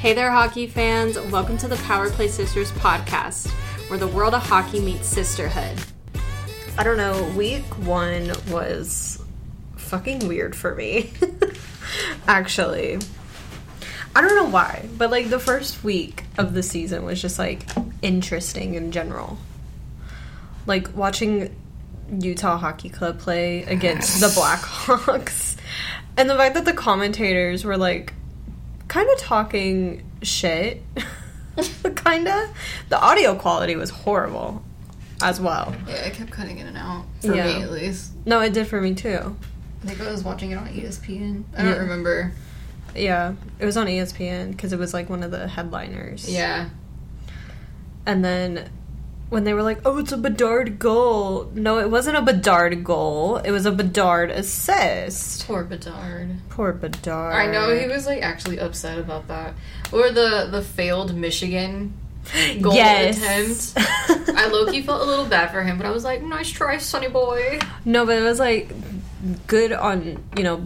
Hey there, hockey fans. Welcome to the Power Play Sisters podcast, where the world of hockey meets sisterhood. I don't know, week 1 was fucking weird for me. Actually. I don't know why, but like the first week of the season was just like interesting in general. Like watching Utah Hockey Club play against the Blackhawks. And the fact that the commentators were like kind of talking shit. Kinda. The audio quality was horrible as well. Yeah, it kept cutting in and out. For me, at least. No, it did for me too. I think I was watching it on ESPN. I don't remember. Yeah, it was on ESPN because it was like one of the headliners. Yeah. And then when they were like, oh, it's a Bedard goal. No, it wasn't a Bedard goal. It was a Bedard assist. Poor Bedard. Poor Bedard. I know, he was like actually upset about that. Or the failed Michigan goal attempt. I low-key felt a little bad for him, but I was like, nice try, sonny boy. No, but it was like good on,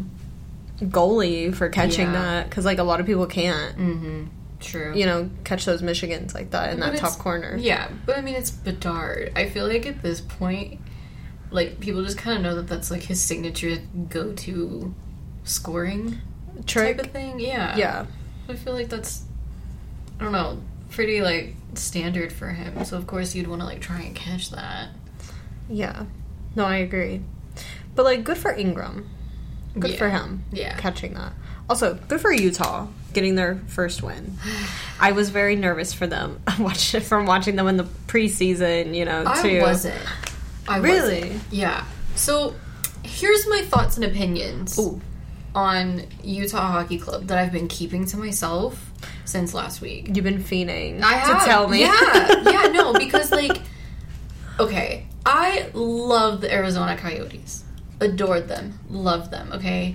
goalie for catching that. Because like a lot of people can't. Mm-hmm. True. Catch those Michigans like that in that top corner. Yeah, but I mean, it's Bedard. I feel like at this point, like, people just kind of know that that's like his signature go-to scoring trick type of thing. Yeah. Yeah. I feel like that's, I don't know, pretty like standard for him. So of course you'd want to like try and catch that. Yeah. No, I agree. But like, good for Ingram. Good for him. Yeah. Catching that. Also, good for Utah getting their first win. I was very nervous for them from watching them in the preseason, too. I wasn't. Really? Yeah. So, here's my thoughts and opinions on Utah Hockey Club that I've been keeping to myself since last week. You've been fiending to tell me. Yeah, no, because, like, okay, I love the Arizona Coyotes. Adored them. Loved them, okay?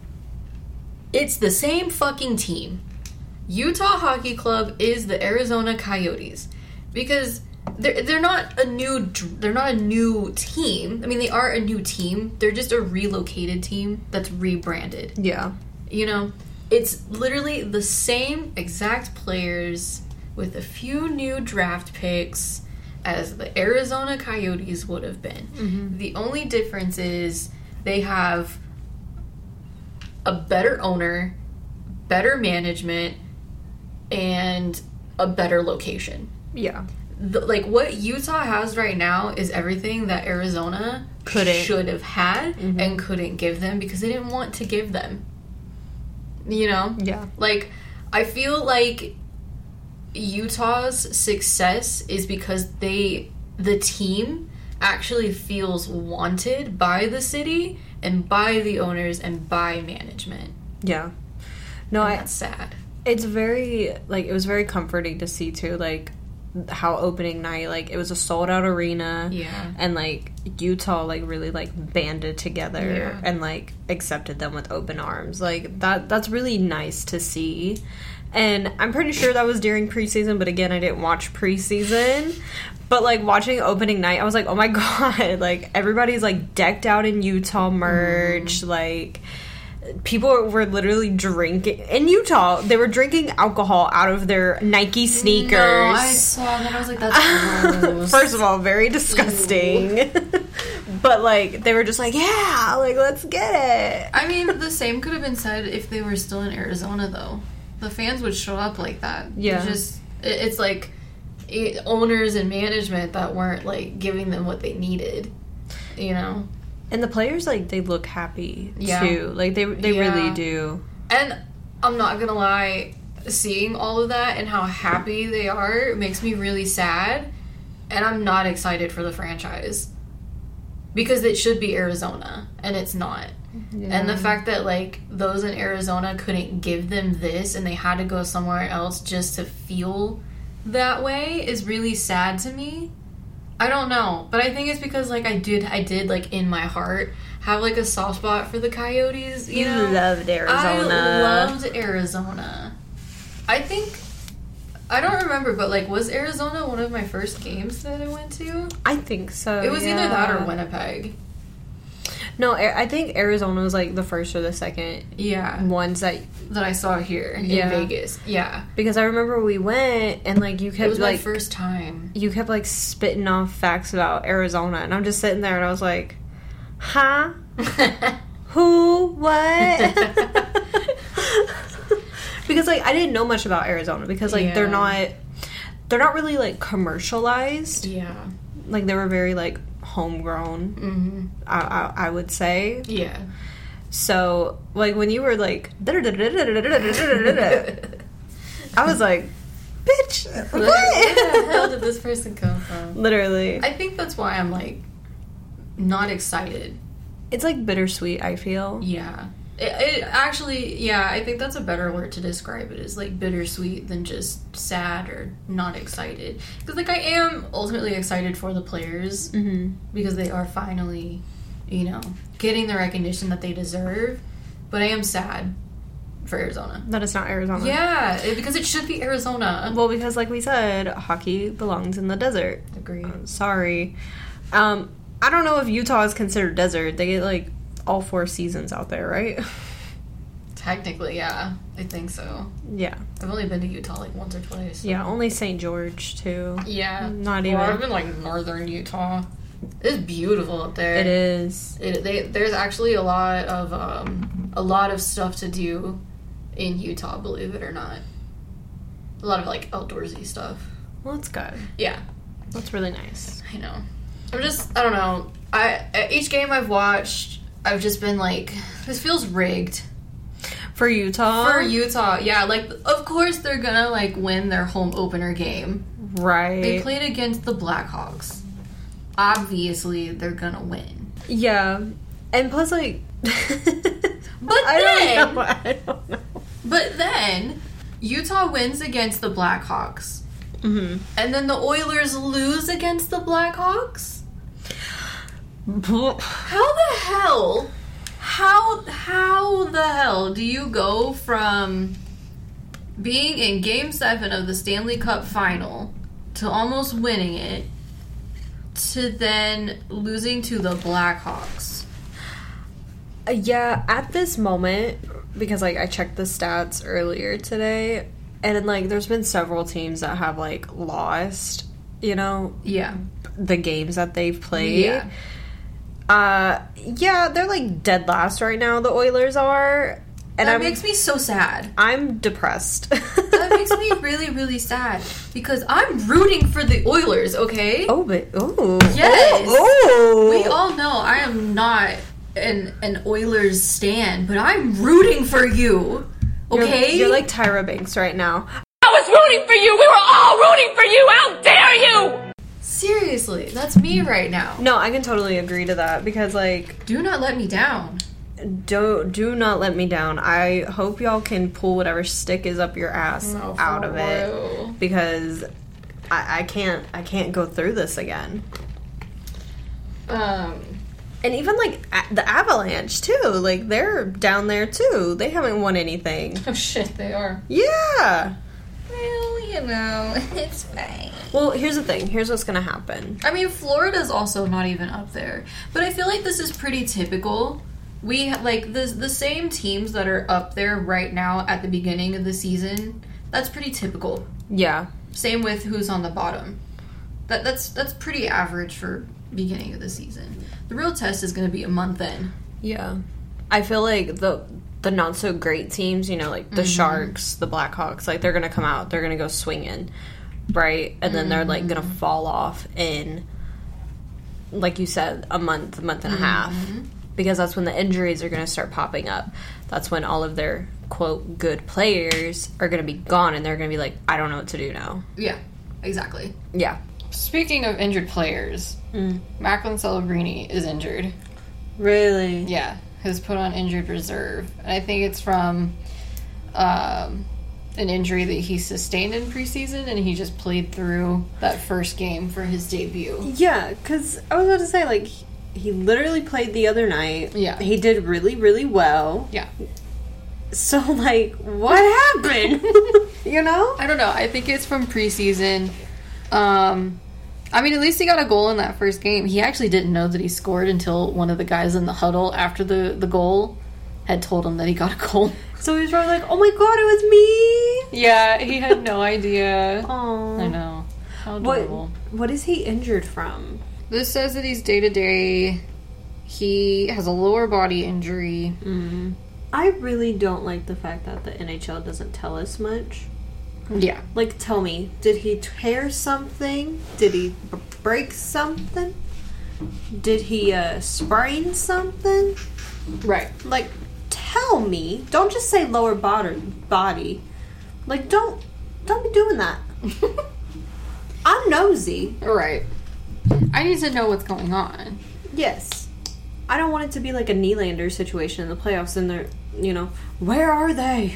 It's the same fucking team. Utah Hockey Club is the Arizona Coyotes because they're not a new team. I mean, they are a new team. They're just a relocated team that's rebranded. Yeah. It's literally the same exact players with a few new draft picks as the Arizona Coyotes would have been. Mm-hmm. The only difference is they have a better owner, better management, and a better location. Yeah. What Utah has right now is everything that Arizona should have had and couldn't give them because they didn't want to give them. Yeah. Like, I feel like Utah's success is because the team actually feels wanted by the city and by the owners and by management. Yeah. No, that's sad. It's very, it was very comforting to see, too, how opening night, it was a sold-out arena. Yeah. And, Utah, really, banded together and, accepted them with open arms. That's really nice to see. And I'm pretty sure that was during preseason, but again, I didn't watch preseason. But, watching opening night, I was like, oh my god, everybody's, decked out in Utah merch, people were literally drinking. In Utah, they were drinking alcohol out of their Nike sneakers. No, I saw that. I was like, that's gross. First of all, very disgusting. But, they were just yeah, let's get it. I mean, the same could have been said if they were still in Arizona, though. The fans would show up like that. Yeah. It's owners and management that weren't, giving them what they needed, And the players, they look happy, too. They really do. And I'm not gonna lie, seeing all of that and how happy they are makes me really sad. And I'm not excited for the franchise. Because it should be Arizona, and it's not. Yeah. And the fact that, those in Arizona couldn't give them this and they had to go somewhere else just to feel that way is really sad to me. I don't know. But I think it's because, I did, in my heart, have, a soft spot for the Coyotes, You loved Arizona. I loved Arizona. I don't remember, but, was Arizona one of my first games that I went to? I think so, It was either that or Winnipeg. No, I think Arizona was like the first or the second Yeah. ones that I saw here in Yeah. Vegas. Yeah. because I remember we went and like you It kept was my like first time. you kept like spitting off facts about Arizona, and I'm just sitting there and I was like, huh? Who? What? Because like I didn't know much about Arizona because like they're not really like commercialized. Yeah. Like they were very like homegrown. Mm-hmm. I would say. Yeah. So like when you were like, I was like, bitch, Where the hell what? did this person come from? Literally, I think that's why I'm like not excited. it's like bittersweet. I feel. Yeah. It actually, yeah, I think that's a better word to describe it, is like bittersweet than just sad or not excited. Because like I am ultimately excited for the players because they are finally, you know, getting the recognition that they deserve. But I am sad for Arizona. That is not Arizona. Yeah, because it should be Arizona. Well, because like we said, hockey belongs in the desert. Agreed. Sorry. I don't know if Utah is considered desert. They get like all 4 seasons out there, right? Technically, yeah. I think so. Yeah. I've only been to Utah like once or twice. Yeah, only St. George too. Yeah. Not Well, I've even. been like northern Utah. It's beautiful up there. It is. There's actually a lot of stuff to do in Utah, believe it or not. A lot of like outdoorsy stuff. Well, that's good. Yeah, That's really nice. I know. I don't know. Each game I've watched, I've just been like, this feels rigged. For Utah? For Utah, yeah, like, of course they're gonna, like, win their home opener game. Right. They played against the Blackhawks. Obviously, they're gonna win. Yeah. And plus, like... But I don't know. But then, Utah wins against the Blackhawks. Mm-hmm. And then the Oilers lose against the Blackhawks? How the hell... How the hell do you go from being in Game 7 of the Stanley Cup Final to almost winning it to then losing to the Blackhawks? Yeah, at this moment, because, like, I checked the stats earlier today, and, like, there's been several teams that have, like, lost, you know, Yeah. the games that they've played. Yeah. Yeah, they're, like, dead last right now, the Oilers are. And That makes me so sad. I'm depressed. That makes me really, really sad. Because I'm rooting for the Oilers, okay? Oh, but... Oh. Yes. Oh. We all know I am not an Oilers stan, but I'm rooting for you. Okay? You're like Tyra Banks right now. I was rooting for you! We were all rooting for you! How dare you! Seriously, that's me right now. No, I can totally agree to that because, like, Do not let me down. do not let me down. I hope y'all can pull whatever stick is up your ass No, for out of real. it because I can't go through this again. And even like the Avalanche too, like they're down there too. They haven't won anything. Oh shit, they are. Yeah. Well, you know, it's fine. Well, here's the thing. Here's what's gonna happen. I mean, Florida's also not even up there. But I feel like this is pretty typical. We, like, the same teams that are up there right now at the beginning of the season, that's pretty typical. Yeah. Same with who's on the bottom. That's pretty average for beginning of the season. The real test is going to be a month in. Yeah. I feel like the not so great teams, you know, like the Sharks, the Blackhawks, like they're gonna come out, they're gonna go swinging, right? And then they're like gonna fall off in, like you said, a month and a half, because that's when the injuries are gonna start popping up. That's when all of their quote good players are gonna be gone, and they're gonna be like, I don't know what to do now. Yeah, exactly. Yeah. Speaking of injured players, Macklin Celebrini is injured. Really? Yeah, has put on injured reserve. And I think it's from an injury that he sustained in preseason, and he just played through that first game for his debut. Yeah, because I was about to say, like, he literally played the other night. Yeah. He did really, really well. Yeah. So, like, what happened? You know? I don't know. I think it's from preseason. I mean, at least he got a goal in that first game. He actually didn't know that he scored until one of the guys in the huddle after the goal had told him that he got a goal. So he was probably like, oh my god, it was me! Yeah, he had no idea. Aww. I know. How adorable. What is he injured from? This says that he's day-to-day. He has a lower body injury. I really don't like the fact that the NHL doesn't tell us much. Yeah. Like, tell me, did he tear something? Did he break something? Did he sprain something? Right. Like, tell me. Don't just say lower body. Like, don't be doing that. I'm nosy. Right. I need to know what's going on. Yes. I don't want it to be like a Nylander situation in the playoffs and they're, where are they?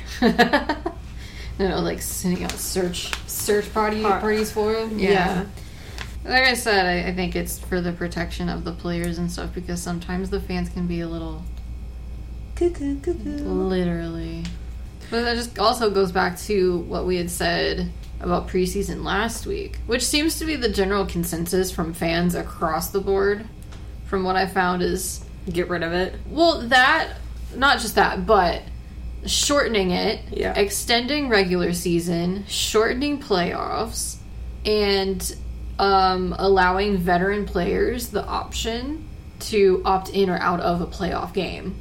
Like sending out search parties for him. Yeah. Like I said, I think it's for the protection of the players and stuff because sometimes the fans can be a little Cuckoo. literally. But that just also goes back to what we had said about preseason last week, which seems to be the general consensus from fans across the board. From what I found is Get rid of it. well, that not just that, but shortening it, Yeah. extending regular season, shortening playoffs, and allowing veteran players the option to opt in or out of a playoff game.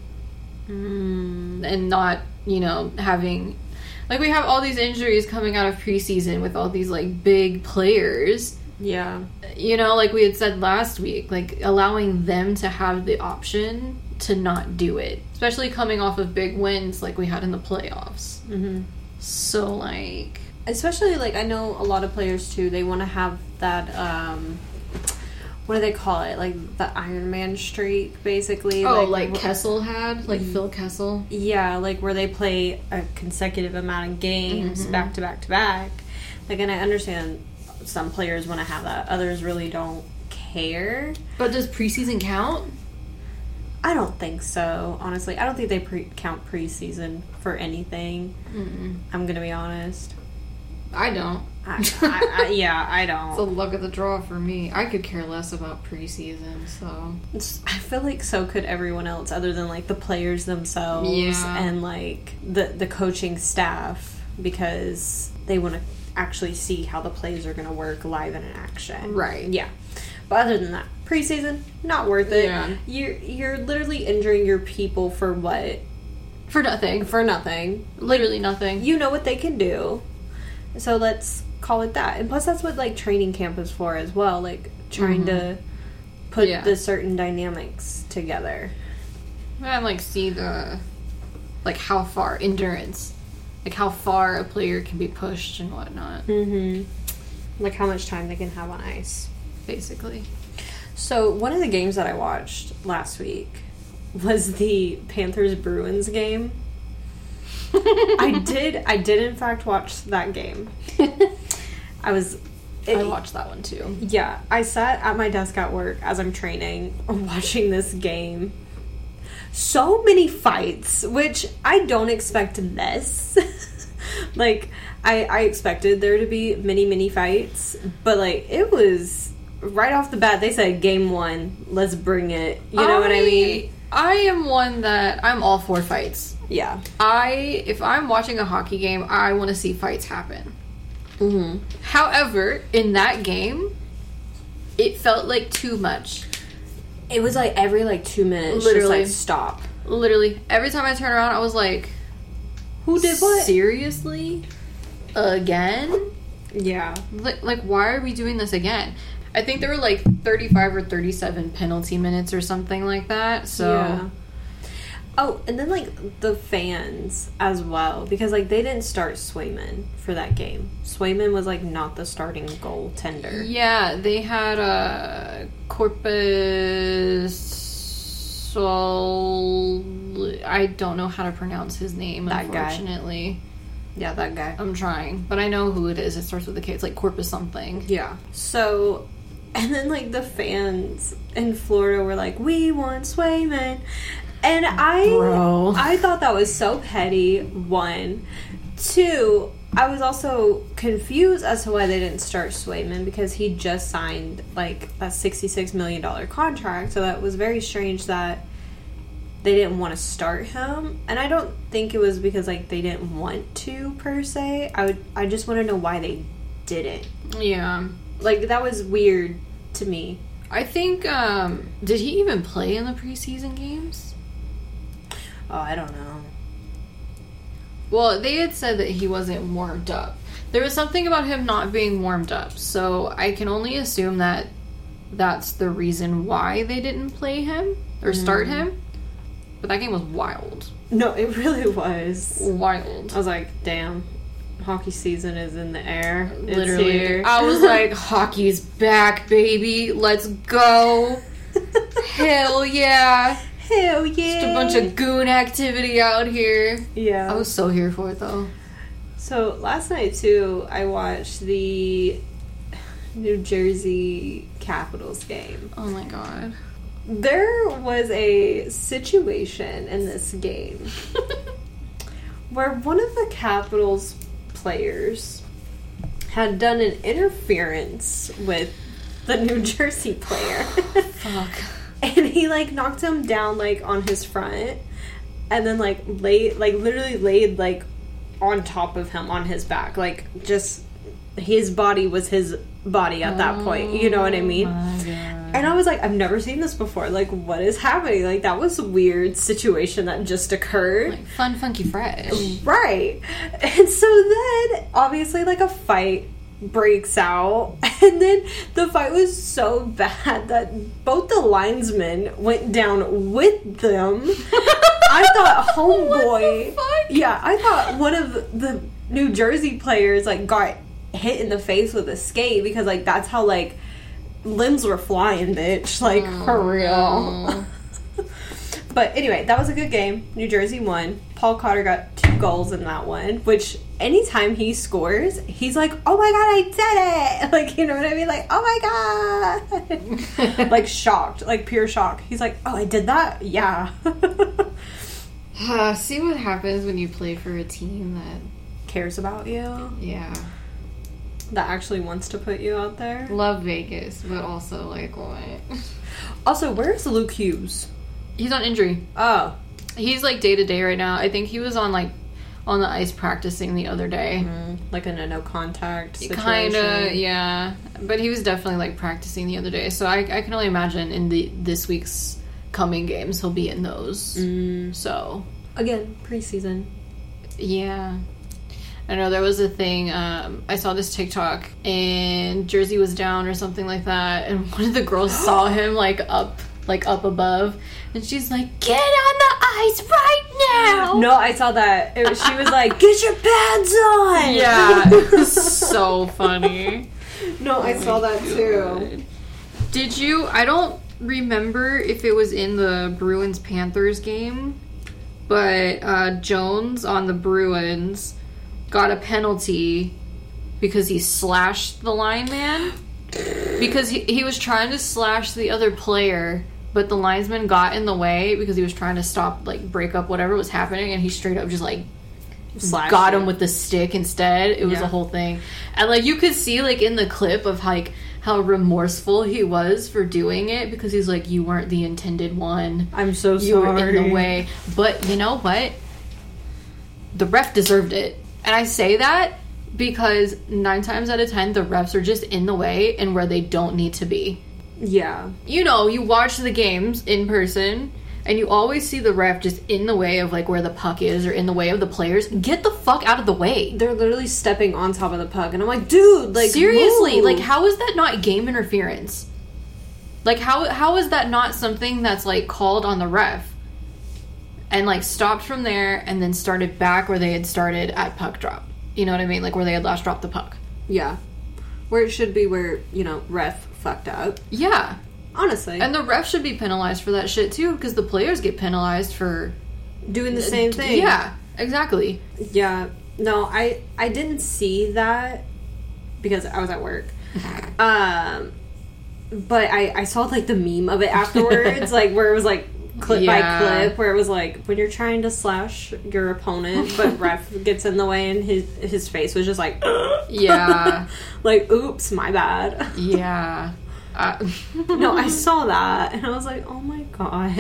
And not, having... Like, we have all these injuries coming out of preseason with all these, like, big players. Yeah. Like we had said last week, like, allowing them to have the option to not do it. Especially coming off of big wins like we had in the playoffs. Mm-hmm. So, like... Especially, like, I know a lot of players, too, they want to have that, what do they call it? Like, the Iron Man streak, basically. Oh, like Kessel had? Like Phil Kessel? Yeah, like, where they play a consecutive amount of games back to back to back. Like, and I understand some players want to have that. Others really don't care. But does preseason count? I don't think so, honestly. I don't think they count preseason for anything. I'm going to be honest. I don't. I don't. It's the luck of the draw for me. I could care less about preseason, so... I feel like so could everyone else other than, like, the players themselves and, like, the coaching staff because they want to actually see how the plays are going to work live and in action. Right. Yeah. But other than that, preseason, not worth it. Yeah. You're literally injuring your people for what? For nothing. For nothing. Literally nothing. You know what they can do. So let's call it that. And plus that's what, like, training camp is for as well. Like, trying to put the certain dynamics together. And, like, see the... Like, how far... Endurance. Like, how far a player can be pushed and whatnot. Like, how much time they can have on ice. Basically. So, one of the games that I watched last week was the Panthers-Bruins game. I did in fact watch that game. I watched that one too. Yeah, I sat at my desk at work as I'm training, watching this game. So many fights, which I don't expect this. Like, I expected there to be many fights, but, like, it was right off the bat. They said game 1, let's bring it. You know what I mean? I am one that I'm all for fights. Yeah. If I'm watching a hockey game, I want to see fights happen. However, in that game, it felt like too much. It was like every 2 minutes, Literally. just like stop. Literally, every time I turn around, I was like, Who did what? Seriously? Again? Yeah. Like, why are we doing this again? I think there were like 35 or 37 penalty minutes or something like that. So, yeah. Oh, and then, like, the fans as well. Because, like, they didn't start Swayman for that game. Swayman was, like, not the starting goaltender. Yeah, they had Corpus... I don't know how to pronounce his name, That guy. unfortunately. Yeah, that guy. I'm trying. But I know who it is. It starts with a K. It's like Corpus something. Yeah. So, and then, like, the fans in Florida were like, we want Swayman. And I thought that was so petty, 1. 2, I was also confused as to why they didn't start Swayman, because he just signed like a $66 million contract. So that was very strange that they didn't want to start him. And I don't think it was because like they didn't want to per se. I just want to know why they didn't. Yeah. Like, that was weird to me. I think, did he even play in the preseason games? Oh, I don't know. Well, they had said that he wasn't warmed up. There was something about him not being warmed up, so I can only assume that that's the reason why they didn't play him or start him. But that game was wild. No, it really was. Wild. I was like, damn. Hockey season is in the air. It's Literally. here. I was like, hockey's back, baby. Let's go. Hell yeah. Hell yeah. Just a bunch of goon activity out here. Yeah. I was so here for it, though. So, last night, too, I watched the New Jersey Capitals game. Oh my god. There was a situation in this game where one of the Capitals players had done an interference with the New Jersey player. Fuck. And he, like, knocked him down, like, on his front. And then, like, literally laid, like, on top of him on his back. Like, just, his body was his body at that point. You know what I mean? My God. And I was like, I've never seen this before. Like, what is happening? Like, that was a weird situation that just occurred. Like, fun, funky, fresh. Right. And so then, obviously, like, a fight breaks out. And then the fight was so bad that both the linesmen went down with them. I thought homeboy... Yeah, I thought one of the New Jersey players, like, got hit in the face with a skate because, like, that's how, like, limbs were flying, bitch. Like, for real. But anyway, that was a good game. New Jersey won. Paul Cotter got 2 goals in that one, which anytime he scores, he's like, oh my god, I did it! Like, you know what I mean? Like, oh my god! Like, shocked. Like, pure shock. He's like, oh, I did that? Yeah. See what happens when you play for a team that... Cares about you. Yeah. That actually wants to put you out there. Love Vegas, but also, like, what? Also, where's Luke Hughes? He's on injury. Oh. He's, like, day-to-day right now. I think he was on the ice practicing the other day. Like in a no-contact situation. Kinda, yeah. But he was definitely, like, practicing the other day. So I can only imagine in this week's coming games he'll be in those. So. Again, preseason. Yeah. I know there was a thing, I saw this TikTok, and Jersey was down or something like that, and one of the girls saw him, like up above, and she's like, get on the ice right now! No, I saw that. She was like, get your pads on! Yeah, it was so funny. No, I saw that too. Did you, I don't remember if it was in the Bruins-Panthers game, but Jones on the Bruins got a penalty because he slashed the lineman. Because he was trying to slash the other player, but the linesman got in the way because he was trying to stop, like, break up whatever was happening, and he straight up just, like, got him with the stick instead. It was a whole thing. And, like, you could see, like, in the clip of, like, how remorseful he was for doing it, because he's like, you weren't the intended one. I'm so sorry. You were in the way. But you know what? The ref deserved it. And I say that because 9 times out of 10, the refs are just in the way and where they don't need to be. Yeah. You know, you watch the games in person, and you always see the ref just in the way of, like, where the puck is or in the way of the players. Get the fuck out of the way. They're literally stepping on top of the puck, and I'm like, dude, like, seriously, move. like, how is that not game interference? Like, how is that not something that's, like, called on the ref? And, like, stopped from there and then started back where they had started at puck drop. You know what I mean? Like, where they had last dropped the puck. Yeah. Where it should be where, you know, ref fucked up. Yeah. Honestly. And the ref should be penalized for that shit, too, because the players get penalized for... doing the same thing. Yeah, exactly. Yeah. No, I didn't see that because I was at work. But I saw, like, the meme of it afterwards, like, where it was, like, clip Yeah. by clip where it was like when you're trying to slash your opponent, but ref gets in the way and his face was just like, Yeah. like, oops, my bad. Yeah. No, I saw that and I was like, oh my god.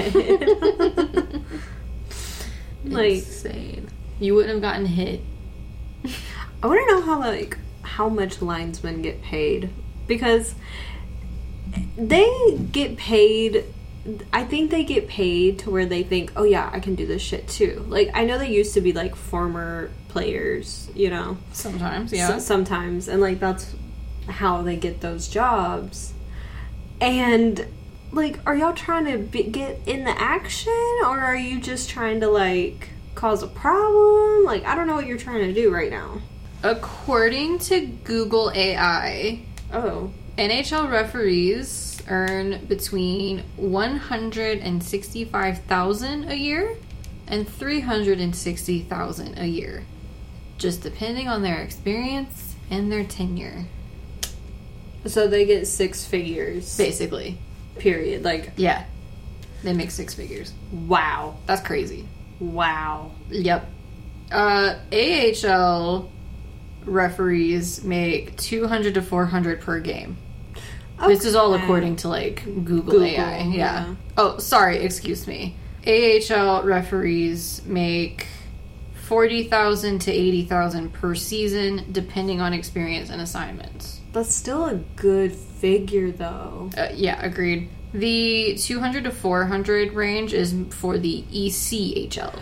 Like, insane. You wouldn't have gotten hit. I want to know how much linesmen get paid, because they get paid. I think they get paid to where they think, oh yeah, I can do this shit too. Like, I know they used to be like former players, you know, Sometimes, yeah. sometimes, and like that's how they get those jobs. And like, are y'all trying to get in the action, or are you just trying to like cause a problem? Like, I don't know what you're trying to do right now. According to Google AI, Oh. NHL referees earn between $165,000 a year and $360,000 a year, just depending on their experience and their tenure. So they get 6 figures, Basically, period. Like, yeah, they make 6 figures. wow. That's crazy. Wow. Yep. AHL referees make $200 to $400 per game. This is all Okay. according to like Google Google, AI. Yeah. yeah. Oh, sorry. Excuse me. AHL referees make $40,000 to $80,000 per season, depending on experience and assignments. That's still a good figure, though. Yeah, agreed. The 200 to 400 range is for the ECHL,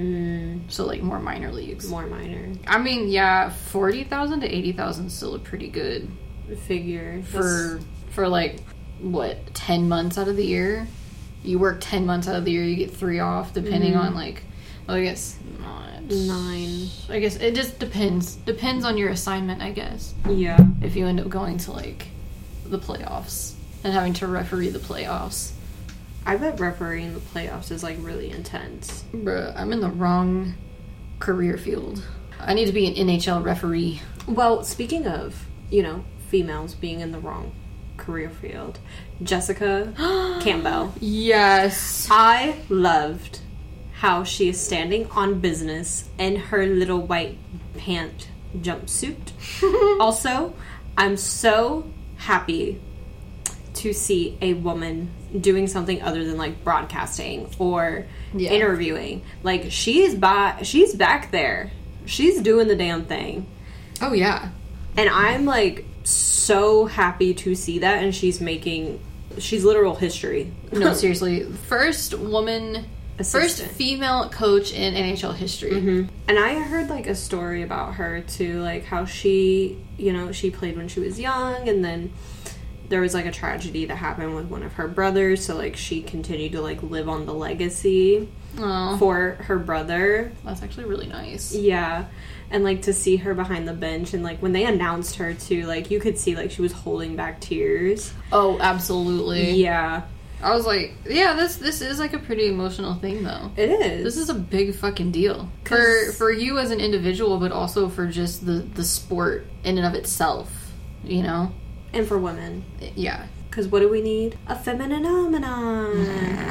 so like more minor leagues. More minor I mean, yeah, 40,000 to 80,000 is still a pretty good figure. for like what 10 months out of the year. You work 10 months out of the year, you get 3 off, depending on like, well, I guess not 9. I guess it just depends on your assignment, I guess. Yeah. If you end up going to like the playoffs and having to referee the playoffs. I bet refereeing the playoffs is like really intense. Bruh, I'm in the wrong career field. I need to be an NHL referee. Well, speaking of, you know, females being in the wrong career field, Jessica Campbell. Yes. I loved how she is standing on business in her little white pant jumpsuit. Also, I'm so happy to see a woman doing something other than like broadcasting or Yeah. interviewing. Like, she's back there. She's doing the damn thing. Oh yeah. And I'm like so happy to see that, and she's literal history. No, seriously. First woman, first Assistant. female coach in NHL history. And I heard like a story about her too, like how she, you know, she played when she was young, and then there was like a tragedy that happened with one of her brothers, so like she continued to like live on the legacy Oh, for her brother. that's actually really nice. Yeah. And like to see her behind the bench, and like when they announced her too, like you could see like she was holding back tears. Oh, absolutely. Yeah. I was like, yeah, this is like a pretty emotional thing though. It is. This is a big fucking deal for 'Cause- you as an individual, but also for just the sport in and of itself. You know? and for women. Yeah. Because what do we need? A femininomenon.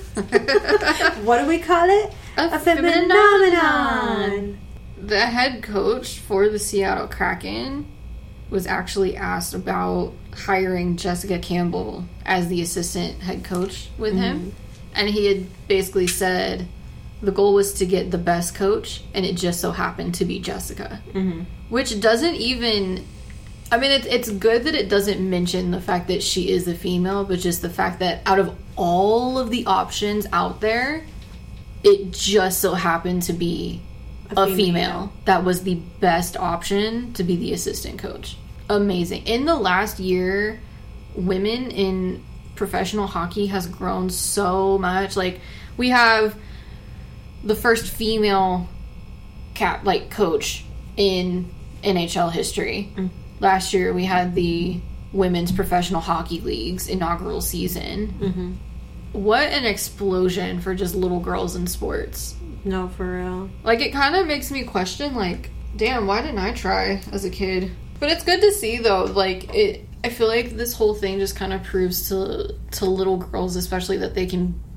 What do we call it? A femininomenon. The head coach for the Seattle Kraken was actually asked about hiring Jessica Campbell as the assistant head coach with him. And he had basically said the goal was to get the best coach, and it just so happened to be Jessica. Which doesn't even... I mean, it's good that it doesn't mention the fact that she is a female, but just the fact that out of all of the options out there, it just so happened to be a female that was the best option to be the assistant coach. Amazing. In the last year, women in professional hockey has grown so much. Like, we have the first female coach in NHL history. Last year, we had the Women's Professional Hockey League's inaugural season. What an explosion for just little girls in sports. No, for real. Like, it kind of makes me question, like, damn, why didn't I try as a kid? But it's good to see, though. Like, I feel like this whole thing just kind of proves to little girls, especially, that they can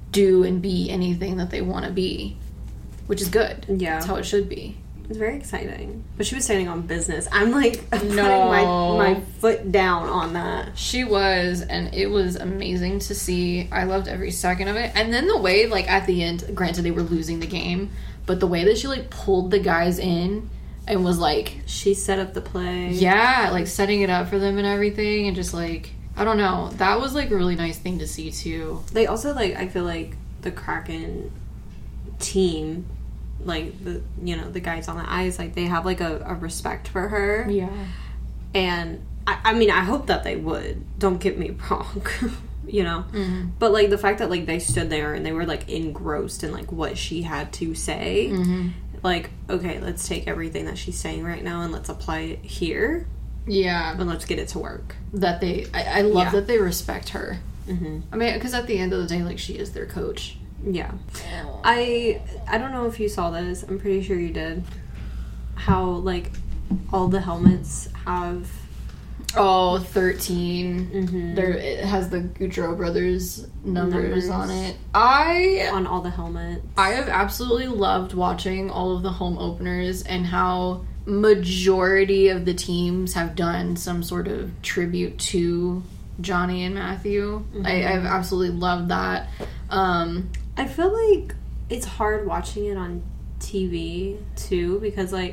do and be anything that they want to be, which is good. Yeah. That's how it should be. It's very exciting. But she was standing on business. I'm like putting No. my foot down on that. She was, and it was amazing to see. I loved every second of it. And then the way, like, at the end, granted they were losing the game, but the way that she, like, pulled the guys in and was like... She set up the play. Yeah, like, setting it up for them and everything, and just, like... I don't know. That was, like, a really nice thing to see, too. They also, like, I feel like the Kraken team... like the the guys on the ice, like they have like a respect for her. Yeah. And I mean I hope that they would, don't get me wrong. Mm-hmm. But like the fact that like they stood there and they were like engrossed in like what she had to say. Mm-hmm. Like, okay, let's take everything that she's saying right now and let's apply it here Yeah. and let's get it to work. That they... I love Yeah. that they respect her. Mm-hmm. I mean, because at the end of the day, like, she is their coach. Yeah. I don't know if you saw this. I'm pretty sure you did. How like all the helmets have... Oh, 13. Mm-hmm. There, it has the Goudreau brothers numbers on it. I on all the helmets. have absolutely loved watching all of the home openers and how majority of the teams have done some sort of tribute to Johnny and Matthew. Mm-hmm. I've absolutely loved that. I feel like it's hard watching it on TV too, because like,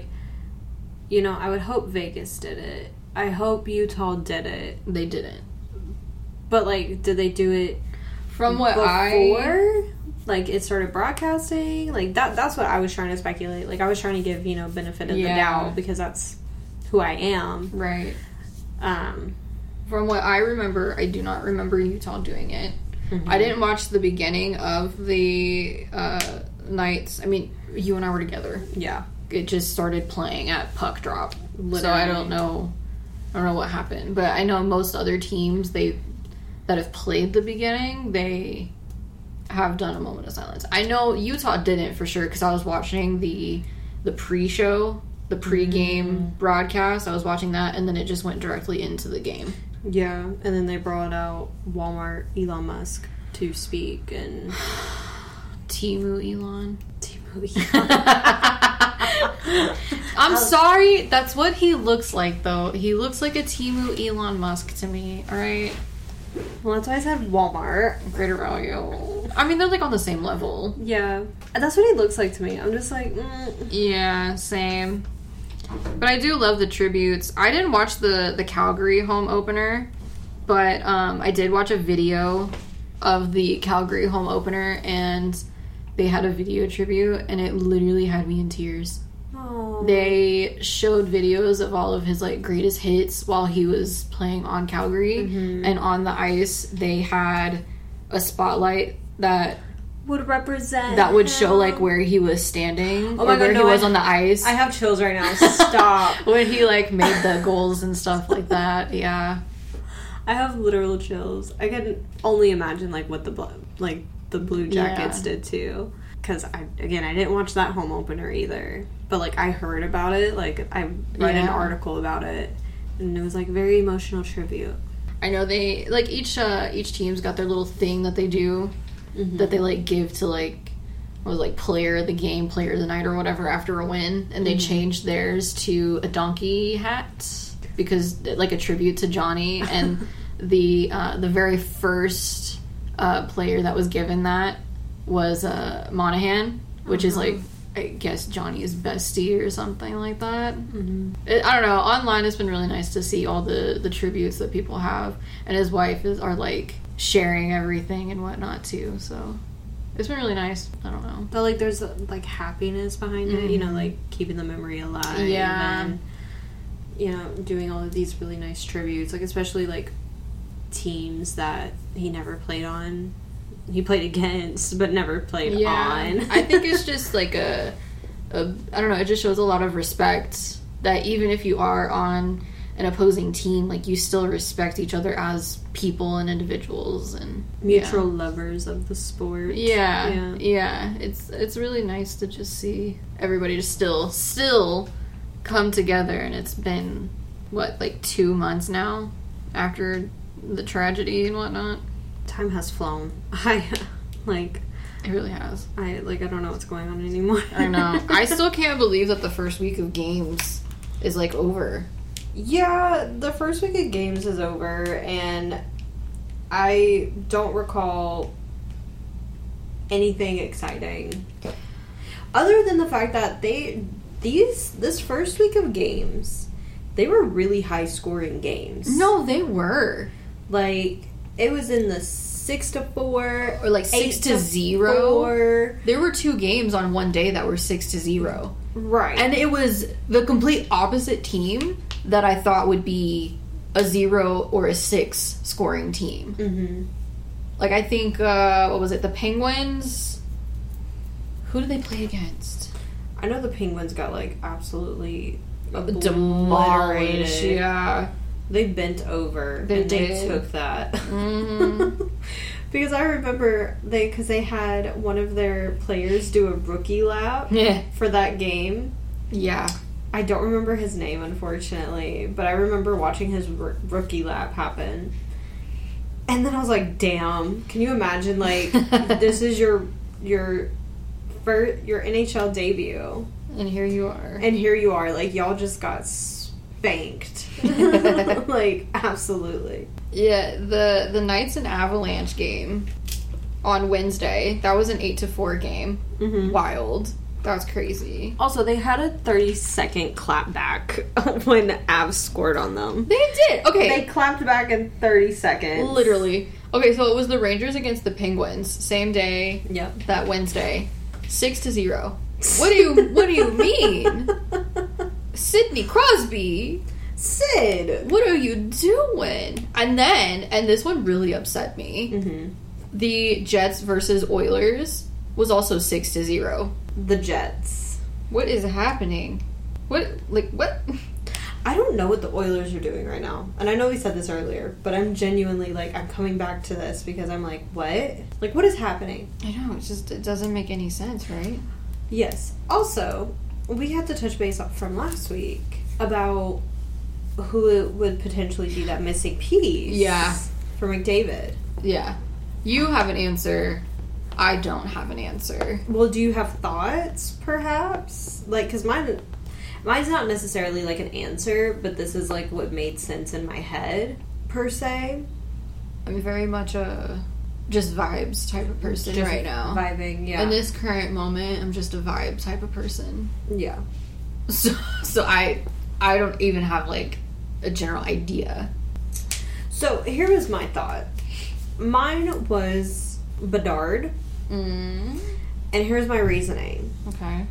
I would hope Vegas did it. I hope Utah did it. They didn't. But like, did they do it From what before? Like it started broadcasting? Like that's what I was trying to speculate. Like I was trying to give, benefit of the doubt because that's who I am. Right. Um From what I remember, I do not remember Utah doing it. Mm-hmm. I didn't watch the beginning of the nights. I mean, you and I were together. yeah. It just started playing at puck drop. So Literally. I don't know what happened. But I know most other teams that have played the beginning, they have done a moment of silence. I know Utah didn't for sure because I was watching the pre-show, the pre-game broadcast. I was watching that, and then it just went directly into the game. Yeah. And then they brought out Walmart Elon Musk to speak and Timu Elon. I'm sorry, that's what he looks like, though. He looks like a Timu Elon Musk to me, alright? Well, that's why I said Walmart. Greater value. I mean, they're, like, on the same level. Yeah. That's what he looks like to me. I'm just like, Yeah, same. But I do love the tributes. I didn't watch the Calgary home opener, but I did watch a video of the Calgary home opener, and they had a video tribute, and it literally had me in tears. Oh. They showed videos of all of his like greatest hits while he was playing on Calgary, and on the ice they had a spotlight that would represent that would show like where he was standing or where he was on the ice. I have chills right now. Stop. When he like made the goals and stuff like that. Yeah, I have literal chills. I can only imagine like what the Blue Jackets did too. Because I didn't watch that home opener either. But like I heard about it. Like I read an article about it, and it was like very emotional tribute. I know they like each team's got their little thing that they do that they like give to like player of the game, player of the night, or whatever after a win, and they changed theirs to a donkey hat because like a tribute to Johnny. And the very first player that was given that was Monahan, which is like I guess Johnny's bestie or something like that. I don't know. Online it's been really nice to see all the tributes that people have, and his wife are like sharing everything and whatnot too, so it's been really nice. I don't know, but like there's like happiness behind it, like keeping the memory alive, and doing all of these really nice tributes, like especially like teams that he never played on. He played against, but never played on. I think it's just like I don't know, it just shows a lot of respect that even if you are on an opposing team, like you still respect each other as people and individuals and mutual lovers of the sport. Yeah. It's really nice to just see everybody just still come together, and it's been like 2 months now after the tragedy and whatnot. Time has flown. Like, It really has. I don't know what's going on anymore. I know. I still can't believe that the first week of games is like over. Yeah, the first week of games is over, and I don't recall anything exciting. Other than the fact that this first week of games, they were really high scoring games. No, they were. Like, it was in the 6-4 Or like 6-0. 8-4. There were 2 games on one day that were 6-0. Right. And it was the complete opposite team that I thought would be a 0 or a 6 scoring team. Mm-hmm. Like, I think, what was it? The Penguins? Who did they play against? I know the Penguins got, like, absolutely Demolished. obliterated. Yeah. They bent over. They and did. They took that. Mm-hmm. Because I remember because they had one of their players do a rookie lap Yeah. for that game. Yeah. I don't remember his name, unfortunately, but I remember watching his rookie lap happen. And then I was like, damn, can you imagine, like, this is your NHL debut. And here you are. And here you are, like, y'all just got spanked. Like, absolutely. Yeah, the Knights and Avalanche game on Wednesday, that was an 8-4 game. Mm-hmm. Wild. That was crazy. Also, they had a 30-second clap back when Avs scored on them. They did. Okay. They clapped back in 30 seconds. Literally. Okay, so it was the Rangers against the Penguins, same day. Yep. That Wednesday, 6-0. What do you mean? Sidney Crosby, Sid! what are you doing? And this one really upset me. Mm-hmm. The Jets versus Oilers was also 6-0. The Jets. What is happening? What? I don't know what the Oilers are doing right now. And I know we said this earlier, but I'm genuinely, like, I'm coming back to this because I'm like, what? Like, what is happening? I know, it doesn't make any sense, right? Yes. Also, we had to touch base from last week about who would potentially be that missing piece. Yeah. For McDavid. Yeah. You have an answer. I don't have an answer. Well, do you have thoughts, perhaps? Like, because mine's not necessarily, like, an answer, but this is, like, what made sense in my head, per se. I'm very much a just vibes type of person Just right now. Vibing, yeah. In this current moment, I'm just a vibe type of person. Yeah. So I don't even have, like, a general idea. So, here was my thought. Mine was Bedard. Mm. And here's my reasoning. Okay.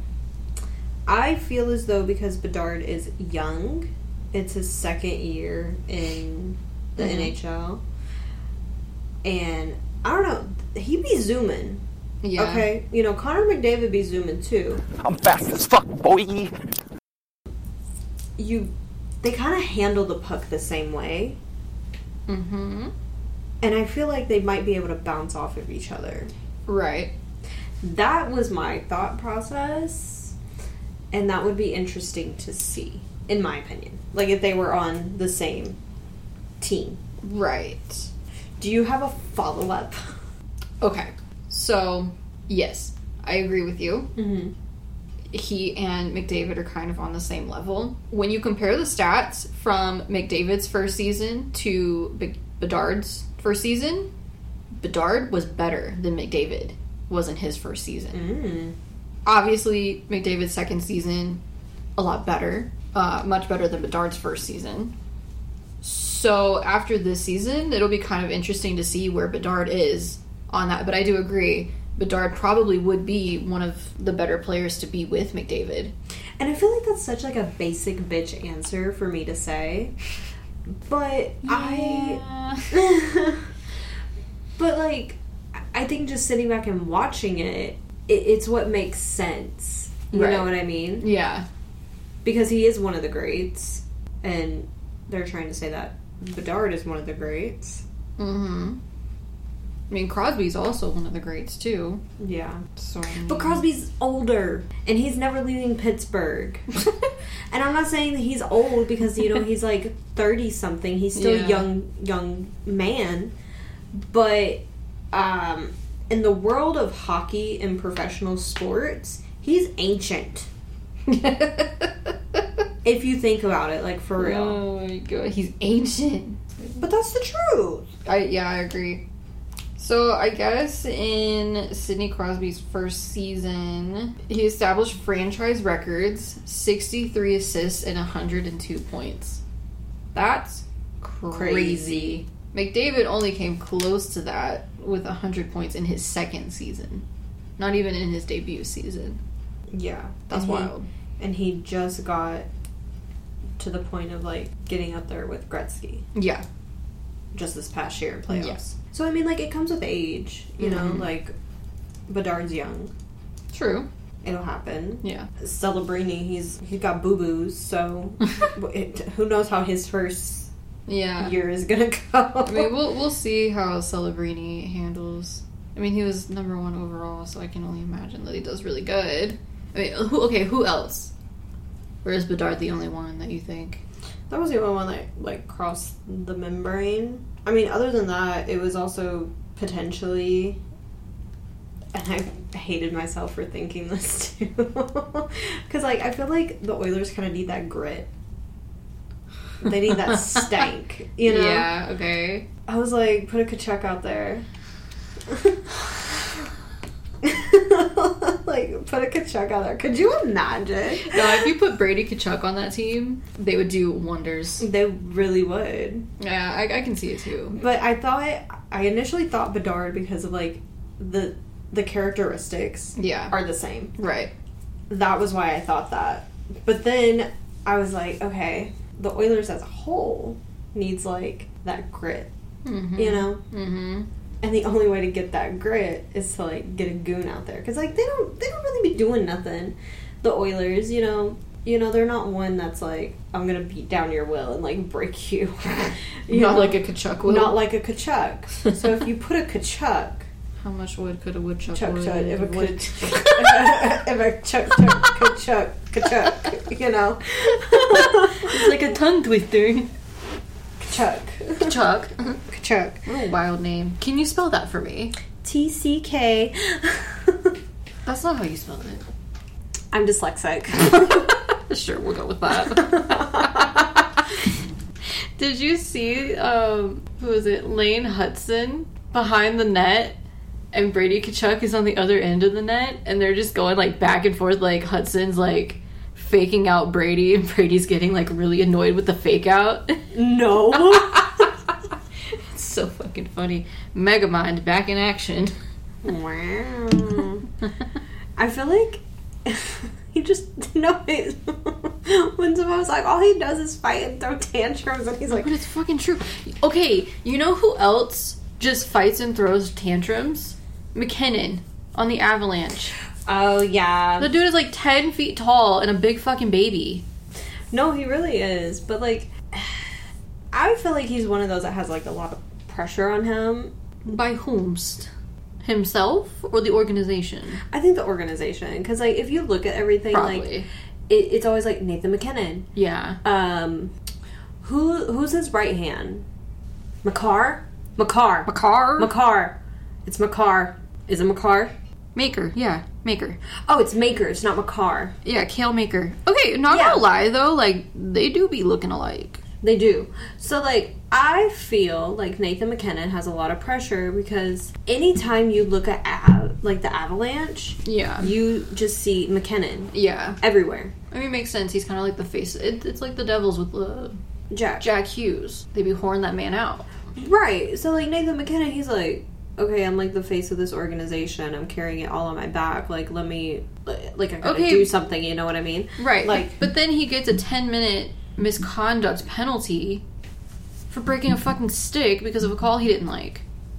I feel as though because Bedard is young, it's his second year in the NHL. And I don't know, he be zooming. Yeah. Okay? You know, Connor McDavid be zooming too. I'm fast as fuck, boy. They kind of handle the puck the same way. Mm-hmm. And I feel like they might be able to bounce off of each other. Right. That was my thought process. And that would be interesting to see, in my opinion. Like, if they were on the same team. Right. Do you have a follow-up? Okay. So, yes, I agree with you. Mm-hmm. He and McDavid are kind of on the same level. When you compare the stats from McDavid's first season to Bedard's first season, Bedard was better than McDavid was in his first season. Obviously, McDavid's second season, a lot better. Much better than Bedard's first season. So after this season, it'll be kind of interesting to see where Bedard is on that. But I do agree, Bedard probably would be one of the better players to be with McDavid. And I feel like that's such, like, a basic bitch answer for me to say. But But, like, I think just sitting back and watching it's what makes sense. You Right. know what I mean? Yeah. Because he is one of the greats. And they're trying to say that Bedard is one of the greats. Mm-hmm. I mean, Crosby's also one of the greats, too. Yeah. So, But Crosby's older. And he's never leaving Pittsburgh. And I'm not saying that he's old because, you know, he's like 30-something. He's still Yeah. a young man. But in the world of hockey and professional sports, he's ancient. If you think about it, like, for real. Oh my god, he's ancient. But that's the truth. I agree. So I guess in Sidney Crosby's first season, he established franchise records, 63 assists and 102 points. That's crazy. McDavid only came close to that with 100 points in his second season. Not even in his debut season. Yeah. That's wild. And he just got to the point of, like, getting up there with Gretzky. Yeah. Just this past year in playoffs. Yeah. So, I mean, like, it comes with age, you know? Like, Bedard's young. True. It'll happen. Yeah. Celebrini, he's got boo-boos, so who knows how his first year is gonna go. I mean, we'll see how Celebrini handles. I mean, he was number 1 overall, so I can only imagine that he does really good. I mean, who else? Or is Bedard the only one that you think? That was the only one that, like, crossed the membrane. I mean, other than that, it was also potentially... And I hated myself for thinking this, too. Because, like, I feel like the Oilers kind of need that grit. They need that stank, you know? Yeah, okay. I was like, put a Kachuk out there. Like, put a Kachuk out there. Could you imagine? No, if you put Brady Kachuk on that team, they would do wonders. They really would. Yeah, I can see it too. But I initially thought Bedard because of, like, the characteristics are the same. Right. That was why I thought that. But then I was like, okay, the Oilers as a whole needs, like, that grit. Mm-hmm. You know? Mm-hmm. And the only way to get that grit is to, like, get a goon out there. Because, like, they don't really be doing nothing. The Oilers, you know, they're not one that's like, I'm going to beat down your will and, like, break you. Not like a Kachuk will. Not like a Kachuk. So if you put a Kachuk... How much wood could a woodchuck Chuck, wood? if a Kachuk, you know? It's like a tongue twister. Kachuk. Kachuk. Kachuk. What a wild name. Can you spell that for me? TCK. That's not how you spell it. I'm dyslexic. Sure, we'll go with that. Did you see, who was it? Lane Hudson behind the net, and Brady Kachuk is on the other end of the net, and they're just going, like, back and forth, like, Hudson's, like, faking out Brady, and Brady's getting, like, really annoyed with the fake out. No. It's so fucking funny. Megamind back in action. Wow. I feel like he just knows. When someone's like, all he does is fight and throw tantrums, and he's like... But it's fucking true. Okay, you know who else just fights and throws tantrums? McKinnon on the Avalanche. Oh, yeah. The dude is like 10 feet tall and a big fucking baby. No, he really is. But, like, I feel like he's one of those that has, like, a lot of pressure on him. By whomst? Himself or the organization? I think the organization. Because, like, if you look at everything, Probably. like, it's always, like, Nathan McKinnon. Yeah. Who's his right hand? Makar? It's Makar. Is it Makar? Maker. Yeah. Maker. Oh, it's Maker. It's not Makar. Yeah, Kale Maker. Okay, not gonna lie, though. Like, they do be looking alike. They do. So, like, I feel like Nathan McKinnon has a lot of pressure because anytime you look at, like, the Avalanche, Yeah. you just see McKinnon. Yeah. Everywhere. I mean, it makes sense. He's kind of like the face. It's like the Devils with Jack Hughes. They be whoring that man out. Right. So, like, Nathan McKinnon, he's like, okay, I'm, like, the face of this organization. I'm carrying it all on my back. Like, let me, like, I gotta do something, you know what I mean? Right. Like, but then he gets a 10-minute misconduct penalty for breaking a fucking stick because of a call he didn't like.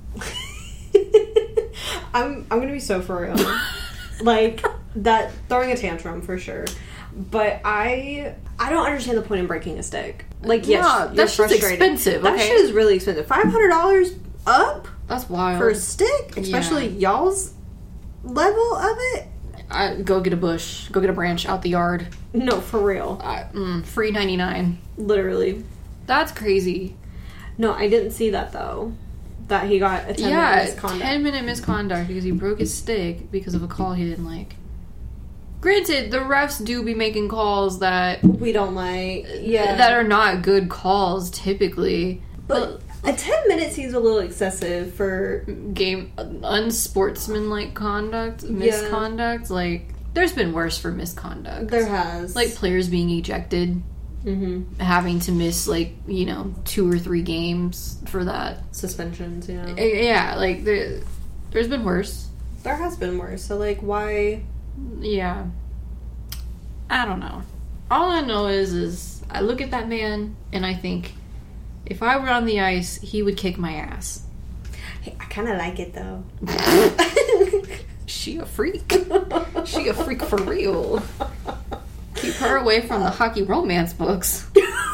I'm gonna be so for real. Like, that, throwing a tantrum, for sure. But I don't understand the point in breaking a stick. Like, yes, yeah, that's just expensive. That shit is really expensive. $500 up? That's wild. For a stick? Especially y'all's level of it? Go get a bush. Go get a branch out the yard. No, for real. Free 99. Literally. That's crazy. No, I didn't see that, though. That he got a 10-minute Yeah, misconduct. 10-minute misconduct because he broke his stick because of a call he didn't like. Granted, the refs do be making calls that We don't like. Yeah. that are not good calls typically. But a 10 minutes seems a little excessive for. Game unsportsmanlike conduct, misconduct. Like, there's been worse for misconduct. There has. Like players being ejected, having to miss 2 or 3 games for that. Suspensions, yeah. Yeah, like there's been worse. There has been worse. So, like, why. Yeah. I don't know. All I know is I look at that man and I think if I were on the ice, he would kick my ass. Hey, I kind of like it, though. She a freak. She a freak for real. Keep her away from the hockey romance books.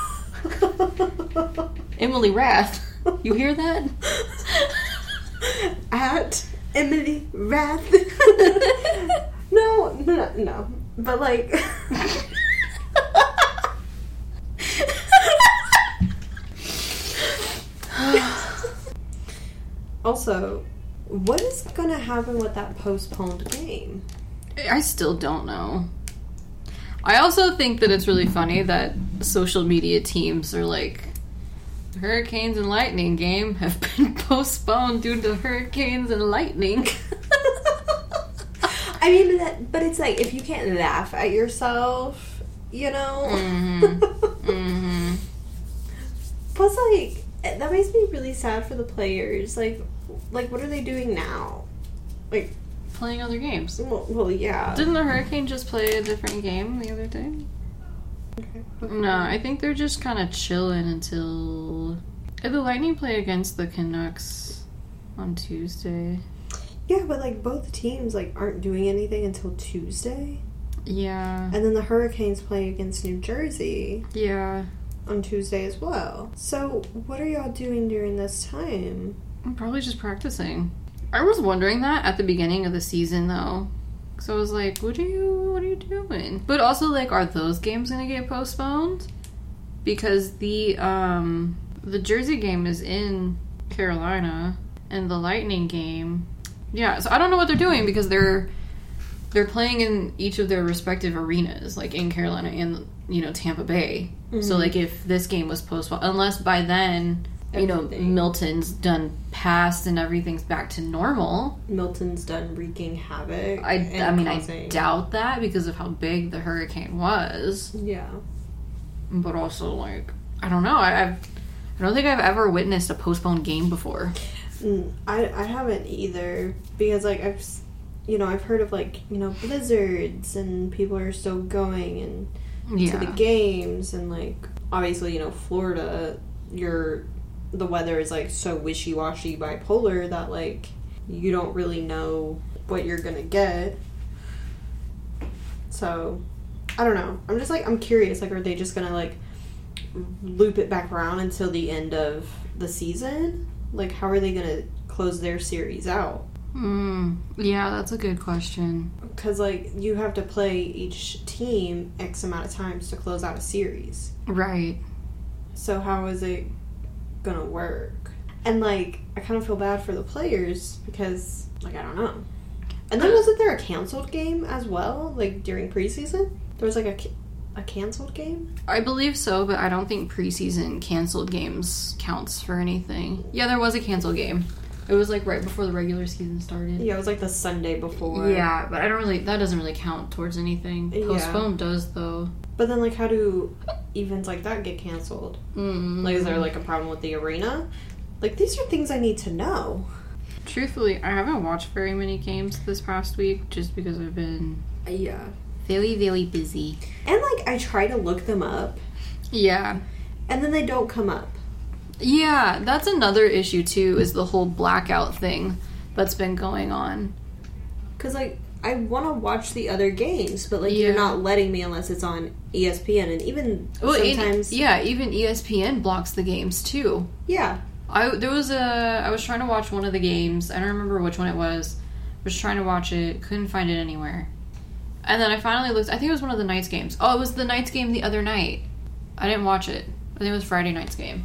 Emily Rath. You hear that? At Emily Rath. No. But, like... Also, what is gonna happen with that postponed game? I still don't know. I also think that it's really funny that social media teams are like, Hurricanes and Lightning game have been postponed due to hurricanes and lightning. I mean, but it's like, if you can't laugh at yourself, you know? Mm-hmm. Plus, like, that makes me really sad for the players. Like, what are they doing now? Like, Playing other games. well, yeah. Didn't the Hurricane just play a different game the other day? Okay. No, I think they're just kind of chilling until... Did the Lightning play against the Canucks on Tuesday? Yeah, but, like, both teams, like, aren't doing anything until Tuesday. Yeah. And then the Hurricanes play against New Jersey Yeah. on Tuesday as well. So, what are y'all doing during this time? I'm probably just practicing. I was wondering that at the beginning of the season, though. So I was like, what are you doing? But also, like, are those games gonna get postponed? Because the Jersey game is in Carolina, and the Lightning game... Yeah, so I don't know what they're doing, because they're playing in each of their respective arenas, like in Carolina and, Tampa Bay. So, like, if this game was postponed... Unless by then... Milton's done past and everything's back to normal. Milton's done wreaking havoc. I doubt that because of how big the hurricane was. Yeah. But also, like, I don't know. I don't think I've ever witnessed a postponed game before. I haven't either, because, like, I've heard of, like, blizzards and people are still going and to the games, and, like, obviously, Florida, the weather is, like, so wishy-washy bipolar that, like, you don't really know what you're gonna get. So, I don't know. I'm just, like, I'm curious. Like, are they just gonna, like, loop it back around until the end of the season? Like, how are they gonna close their series out? Yeah, that's a good question. Because, like, you have to play each team X amount of times to close out a series. Right. So how is it gonna work? And, like, I kind of feel bad for the players because, like, I don't know. And then wasn't there a canceled game as well, like, during preseason? There was, like, a canceled game? I believe so, but I don't think preseason canceled games counts for anything. Yeah, there was a canceled game. It was, like, right before the regular season started. Yeah, it was, like, the Sunday before. Yeah, but that doesn't really count towards anything. Postponed does, though. But then, like, how do events like that get canceled? Like, is there, like, a problem with the arena? Like, these are things I need to know. Truthfully, I haven't watched very many games this past week just because I've been very, very busy. And, like, I try to look them up. Yeah. And then they don't come up. Yeah, that's another issue, too, is the whole blackout thing that's been going on. Because, like, I want to watch the other games, but, like, you're not letting me unless it's on ESPN, and even sometimes... even ESPN blocks the games, too. Yeah. I was trying to watch one of the games. I don't remember which one it was. I was trying to watch it. Couldn't find it anywhere. And then I finally looked. I think it was one of the Knights games. Oh, it was the Knights game the other night. I didn't watch it. I think it was Friday night's game.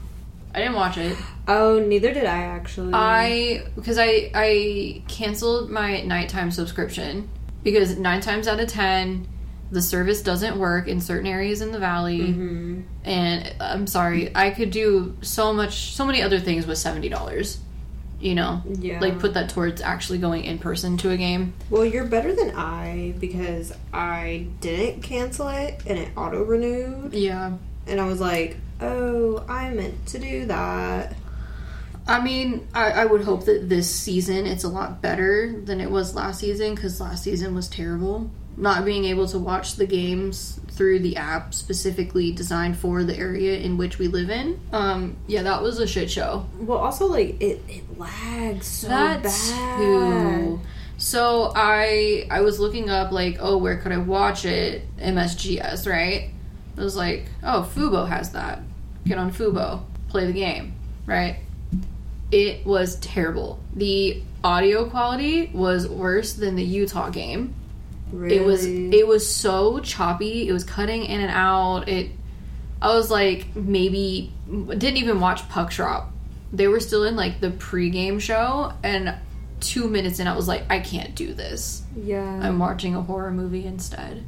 I didn't watch it. Oh, neither did I, actually. Because I canceled my nighttime subscription because 9 times out of 10 the service doesn't work in certain areas in the valley. Mm-hmm. And I'm sorry, I could do so many other things with $70. You know? Yeah. Like, put that towards actually going in person to a game. Well, you're better than I, because I didn't cancel it, and it auto-renewed. Yeah. And I was like, oh, I meant to do that. I mean, I would hope that this season it's a lot better than it was last season, because last season was terrible. Not being able to watch the games through the app specifically designed for the area in which we live in. Yeah, that was a shit show. Well, also, like, it lags so That bad. too. So I was looking up, like, oh, where could I watch it? MSGS, right? I was like, oh, Fubo has that. Get on Fubo. Play the game, right? It was terrible. The audio quality was worse than the Utah game. Really? It was so choppy. It was cutting in and out. I was like, maybe didn't even watch Puck Drop. They were still in like the pregame show, and 2 minutes in, I was like, I can't do this. Yeah. I'm watching a horror movie instead.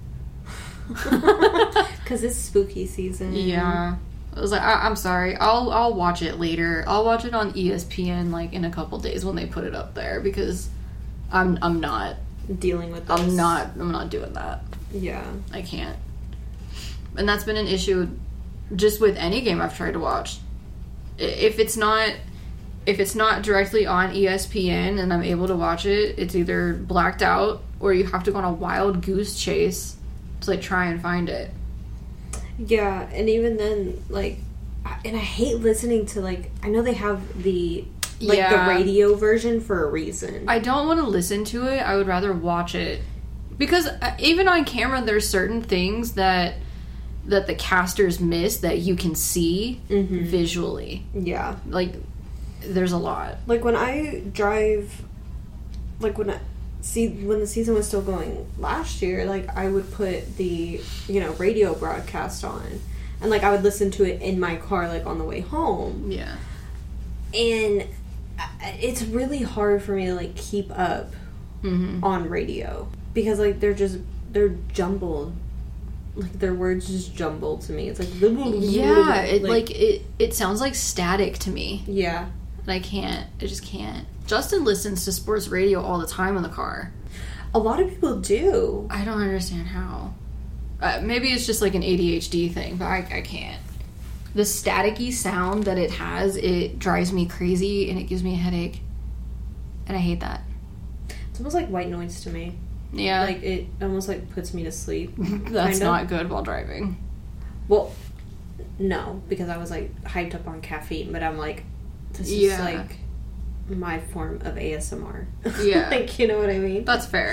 Because it's spooky season. Yeah. I was like, I'm sorry. I'll watch it later. I'll watch it on ESPN like in a couple days when they put it up there, because I'm not Dealing with this. I'm not doing that. Yeah. I can't. And that's been an issue just with any game I've tried to watch. If it's not directly on ESPN and I'm able to watch it, it's either blacked out or you have to go on a wild goose chase to like try and find it. Yeah, and even then, like, and I hate listening to, like, I know they have the the radio version for a reason. I don't want to listen to it. I would rather watch it. Because even on camera, there's certain things that the casters miss that you can see visually. Yeah. Like, there's a lot. Like, when I drive, like, when the season was still going last year, like, I would put the, radio broadcast on. And, like, I would listen to it in my car, like, on the way home. Yeah. And it's really hard for me to, like, keep up on radio. Because, like, they're jumbled. Like, their words just jumble to me. It's like... Yeah, it sounds like static to me. Yeah. And I just can't. Justin listens to sports radio all the time in the car. A lot of people do. I don't understand how. Maybe it's just like an ADHD thing, but I can't. The staticky sound that it has, it drives me crazy and it gives me a headache. And I hate that. It's almost like white noise to me. Yeah. Like, it almost, like, puts me to sleep. That's not good while driving. Well, no, because I was, like, hyped up on caffeine, but I'm like, this is, like, my form of ASMR. Yeah. Like, you know what I mean? That's fair.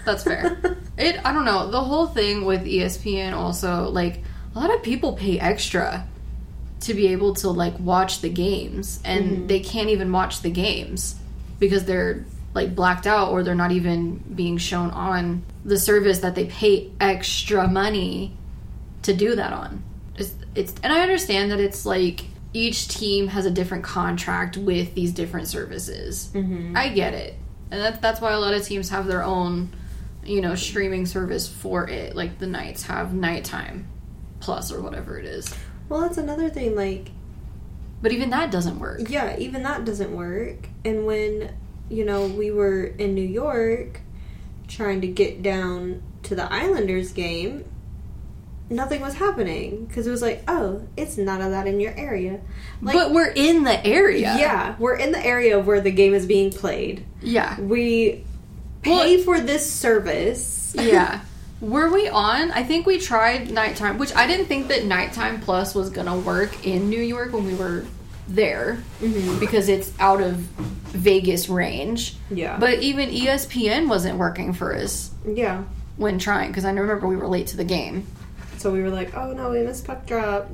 I don't know. The whole thing with ESPN also, like, a lot of people pay extra to be able to, like, watch the games, and they can't even watch the games because they're, like, blacked out, or they're not even being shown on the service that they pay extra money to do that on. And I understand that it's, like, each team has a different contract with these different services. I get it. And that's why a lot of teams have their own, streaming service for it. Like, the Knights have Nighttime Plus or whatever it is. Well, that's another thing, like... But even that doesn't work. Yeah, even that doesn't work. And when, we were in New York trying to get down to the Islanders game, nothing was happening. Because it was like, oh, it's none of that in your area. Like, but we're in the area. Yeah, we're in the area where the game is being played. Yeah. We pay for this service. Yeah. Were we on? I think we tried Nighttime, which I didn't think that Nighttime Plus was going to work in New York when we were there, because it's out of Vegas range. Yeah. But even ESPN wasn't working for us. Yeah. When trying, because I remember we were late to the game. So we were like, oh no, we missed Puck Drop.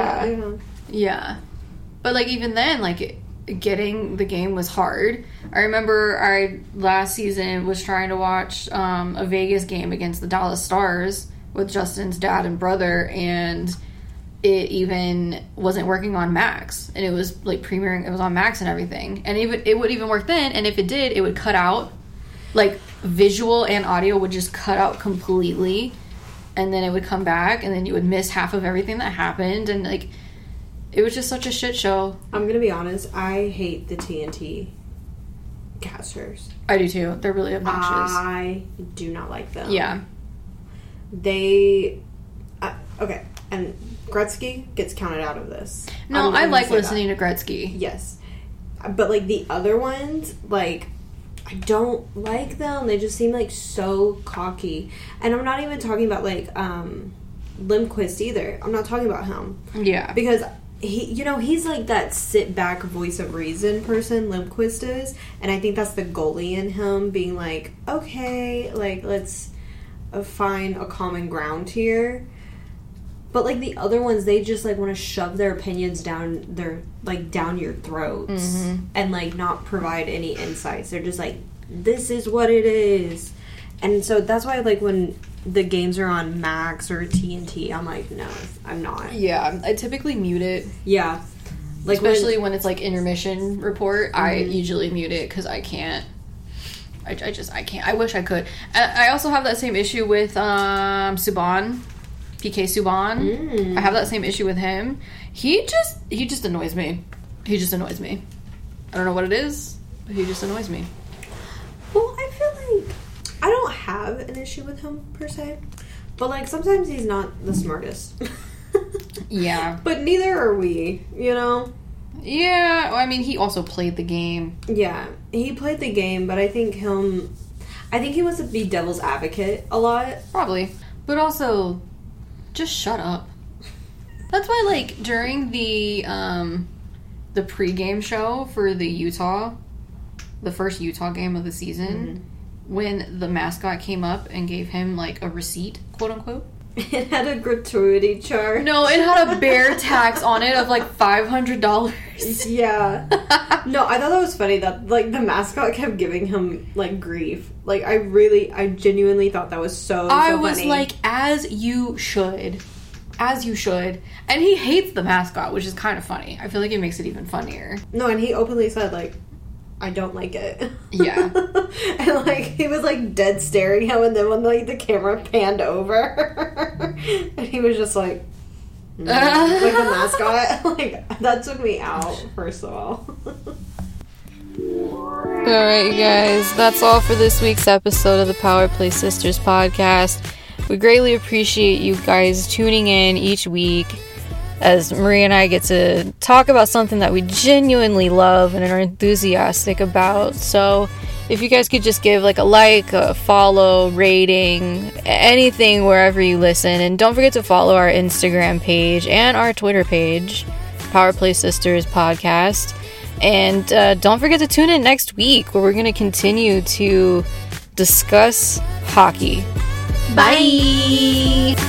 Yeah. But, like, even then, like, getting the game was hard. I remember I last season was trying to watch a Vegas game against the Dallas Stars with Justin's dad and brother, and it even wasn't working on Max, and it was like premiering, it was on Max and everything, and it would even work then, and if it did, it would cut out, like visual and audio would just cut out completely, and then it would come back, and then you would miss half of everything that happened, and like it was just such a shit show. I'm gonna be honest, I hate the TNT casters. I do too. They're really obnoxious. I do not like them. Yeah. They okay, and Gretzky gets counted out of this. No, I like listening to Gretzky. Yes. But like the other ones, like I don't like them. They just seem like so cocky. And I'm not even talking about like Lindquist either. I'm not talking about him. Yeah. Because he's like that sit back voice of reason person, Lindquist is, and I think that's the goalie in him being like, okay, like let's find a common ground here. But like the other ones, they just like want to shove their opinions down your throats and like not provide any insights. They're just like, this is what it is. And so that's why like when the games are on Max or TNT, I'm like, no, I'm not. Yeah, I typically mute it. Yeah. Like especially when it's like intermission report, I usually mute it because I can't. I can't. I wish I could. I also have that same issue with Subban. PK Subban. I have that same issue with him. He just annoys me. He just annoys me. I don't know what it is, but he just annoys me. Well, I feel like I don't have an issue with him per se, but like sometimes he's not the smartest. Yeah. But neither are we, you know? Yeah, well, I mean, he also played the game. Yeah, he played the game, but I think he wants to be devil's advocate a lot. Probably. But also, just shut up. That's why, like, during the pregame show for the first Utah game of the season, when the mascot came up and gave him, like, a receipt, quote-unquote. It had a gratuity chart. No, it had a bear tax on it of, like, $500. Yeah. No, I thought that was funny that, like, the mascot kept giving him, like, grief. Like, I genuinely thought that was so I was funny. like, as you should. As you should. And he hates the mascot, which is kind of funny. I feel like it makes it even funnier. No, and he openly said, like, I don't like it. Yeah. And, like, he was, like, dead staring at him, and then when, like, the camera panned over, and he was just like, like, the mascot. Like, that took me out, first of all. Alright, you guys. That's all for this week's episode of the Power Play Sisters podcast. We greatly appreciate you guys tuning in each week as Maria and I get to talk about something that we genuinely love and are enthusiastic about. So if you guys could just give like a follow, rating, anything wherever you listen. And don't forget to follow our Instagram page and our Twitter page, Power Play Sisters Podcast. And don't forget to tune in next week where we're going to continue to discuss hockey. Bye!